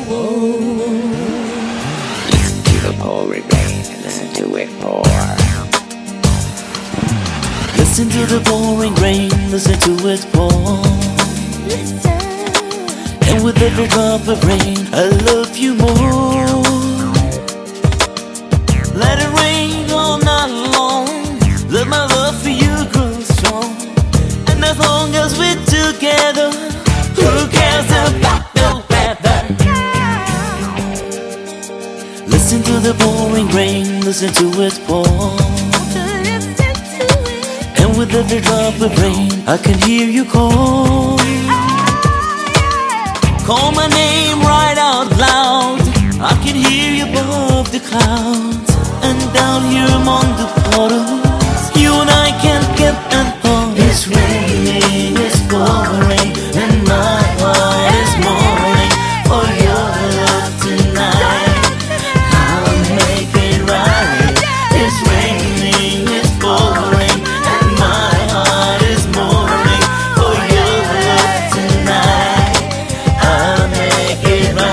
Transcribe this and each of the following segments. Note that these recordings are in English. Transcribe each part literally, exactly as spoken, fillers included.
Listen to the pouring rain, listen to it pour. Listen to the pouring rain, listen to it pour. And with every drop of rain, I love you more. Let it rain all night long, let my love for you grow strong. And as long as we're together, who cares about the weather? Listen to the pouring rain, listen to it pour. And with every drop of rain, I can hear you call. Call my name right out loud. I can hear you above the clouds. And down here among the puddles, you and I can't get an hold. It's raining, it's pouring, and my heart is mourning for your love tonight. I'll make it right. It's raining, it's pouring, and my heart is mourning for your love tonight. I'll make it right.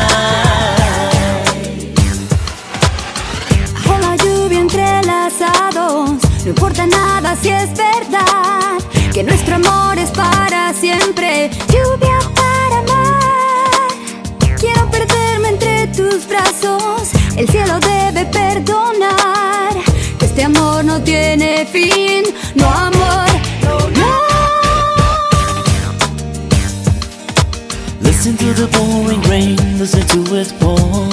Bajo la lluvia entrelazados, no importa nada si es verdad que nuestro amor es para siempre. Lluvia para amar. Quiero perderme entre tus brazos. El cielo debe perdonar que este amor no tiene fin. No, amor, no. Listen to the pouring rain, listen to it pour.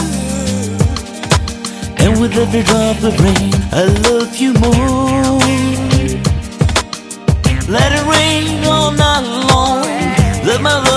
And with every drop of rain, I love you more. Let it rain all night long, let my love